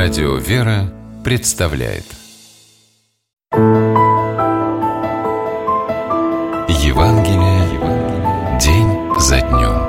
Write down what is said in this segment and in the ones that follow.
Радио «Вера» представляет Евангелие день за днем.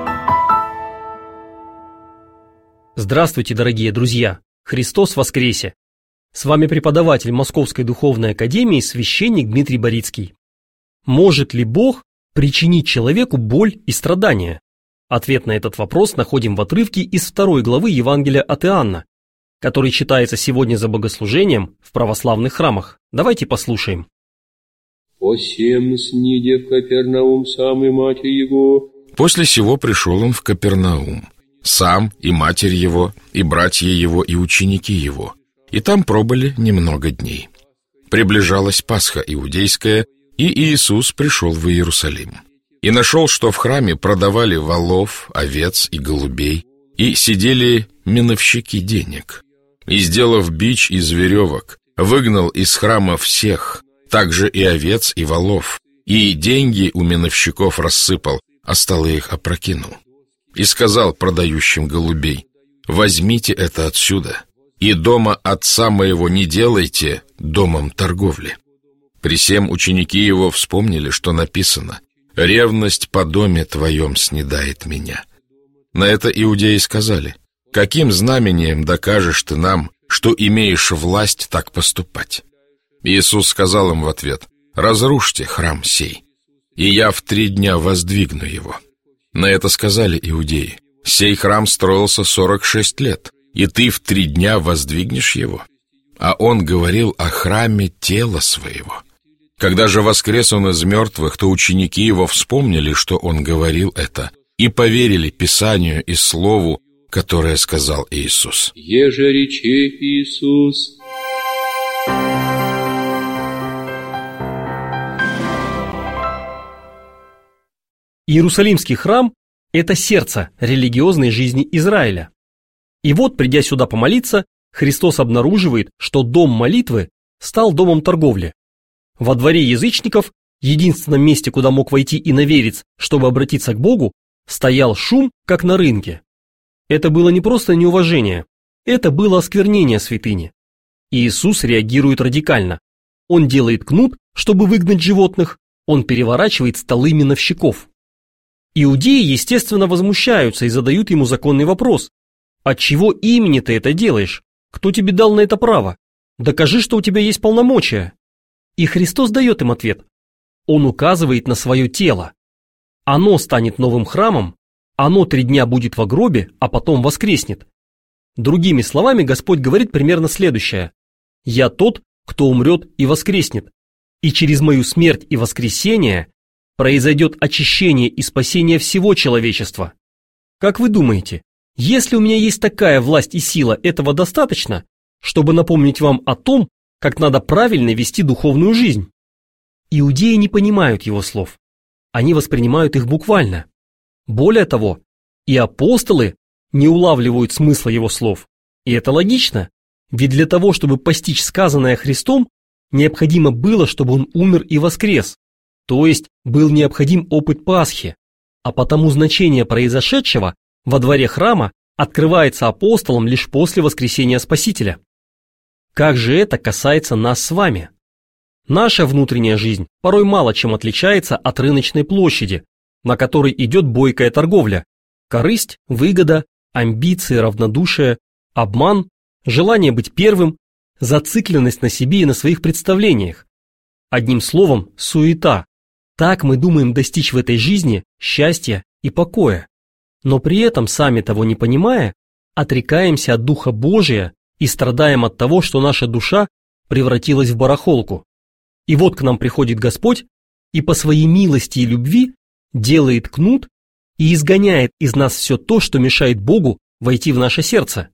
Здравствуйте, дорогие друзья! Христос воскресе! С вами преподаватель Московской духовной академии, священник Дмитрий Борицкий. Может ли Бог причинить человеку боль и страдания? Ответ на этот вопрос находим в отрывке из 2 главы Евангелия от Иоанна, который читается сегодня за богослужением в православных храмах. Давайте послушаем. «По сем сниде в Капернаум сам и матерь его». После сего пришел он в Капернаум, сам и матерь его, и братья его, и ученики его, и там пробыли немного дней. Приближалась Пасха иудейская, и Иисус пришел в Иерусалим. И нашел, что в храме продавали волов, овец и голубей, и сидели миновщики денег. И, сделав бич из веревок, выгнал из храма всех, также и овец, и волов, и деньги у миновщиков рассыпал, а столы их опрокинул. И сказал продающим голубей: «Возьмите это отсюда, и дома отца моего не делайте домом торговли». При сем ученики его вспомнили, что написано: «Ревность по доме твоем снедает меня». На это иудеи сказали: «Каким знамением докажешь ты нам, что имеешь власть так поступать?» Иисус сказал им в ответ: «Разрушьте храм сей, и я в 3 дня воздвигну его». На это сказали иудеи: «Сей храм строился 46 лет, и ты в 3 дня воздвигнешь его?» А он говорил о храме тела своего. Когда же воскрес он из мертвых, то ученики его вспомнили, что он говорил это, и поверили Писанию и слову, которое сказал Иисус. «Еже рече Иисус». Иерусалимский храм – это сердце религиозной жизни Израиля. И вот, придя сюда помолиться, Христос обнаруживает, что дом молитвы стал домом торговли. Во дворе язычников, единственном месте, куда мог войти иноверец, чтобы обратиться к Богу, стоял шум, как на рынке. Это было не просто неуважение, это было осквернение святыни. И Иисус реагирует радикально. Он делает кнут, чтобы выгнать животных, он переворачивает столы миновщиков. Иудеи, естественно, возмущаются и задают ему законный вопрос: «От чего имени ты это делаешь? Кто тебе дал на это право? Докажи, что у тебя есть полномочия». И Христос дает им ответ. Он указывает на свое тело. Оно станет новым храмом, оно 3 дня будет во гробе, а потом воскреснет. Другими словами, Господь говорит примерно следующее: «Я тот, кто умрет и воскреснет, и через мою смерть и воскресение произойдет очищение и спасение всего человечества». Как вы думаете, если у меня есть такая власть и сила, этого достаточно, чтобы напомнить вам о том, как надо правильно вести духовную жизнь? Иудеи не понимают его слов. Они воспринимают их буквально. Более того, и апостолы не улавливают смысла его слов. И это логично, ведь для того, чтобы постичь сказанное Христом, необходимо было, чтобы он умер и воскрес. То есть был необходим опыт Пасхи, а потому значение произошедшего во дворе храма открывается апостолам лишь после воскресения Спасителя. Как же это касается нас с вами? Наша внутренняя жизнь порой мало чем отличается от рыночной площади, на которой идет бойкая торговля. Корысть, выгода, амбиции, равнодушие, обман, желание быть первым, зацикленность на себе и на своих представлениях. Одним словом, суета. Так мы думаем достичь в этой жизни счастья и покоя. Но при этом, сами того не понимая, отрекаемся от Духа Божия и страдаем от того, что наша душа превратилась в барахолку. И вот к нам приходит Господь и по своей милости и любви делает кнут и изгоняет из нас все то, что мешает Богу войти в наше сердце.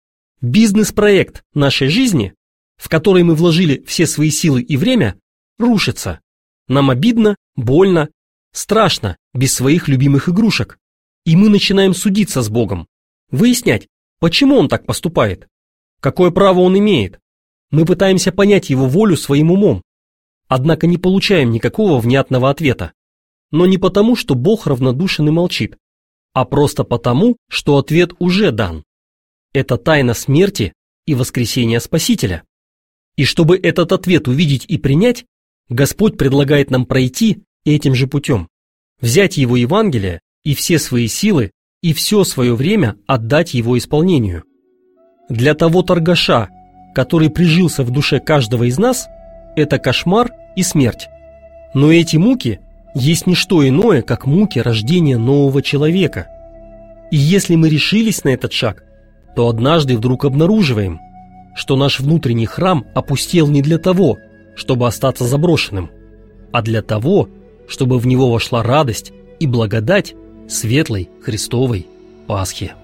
Бизнес-проект нашей жизни, в который мы вложили все свои силы и время, рушится. Нам обидно, больно, страшно без своих любимых игрушек. И мы начинаем судиться с Богом, выяснять, почему Он так поступает, какое право Он имеет. Мы пытаемся понять Его волю своим умом, однако не получаем никакого внятного ответа. Но не потому, что Бог равнодушен и молчит, а просто потому, что ответ уже дан. Это тайна смерти и воскресения Спасителя. И чтобы этот ответ увидеть и принять, Господь предлагает нам пройти этим же путем, взять Его Евангелие и все свои силы и все свое время отдать Его исполнению. Для того торгаша, который прижился в душе каждого из нас, это кошмар и смерть. Но эти муки есть не что иное, как муки рождения нового человека. И если мы решились на этот шаг, то однажды вдруг обнаруживаем, что наш внутренний храм опустел не для того, чтобы остаться заброшенным, а для того, чтобы в него вошла радость и благодать светлой Христовой Пасхи.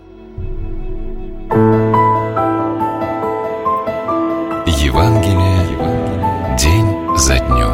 Евангелие день за днем.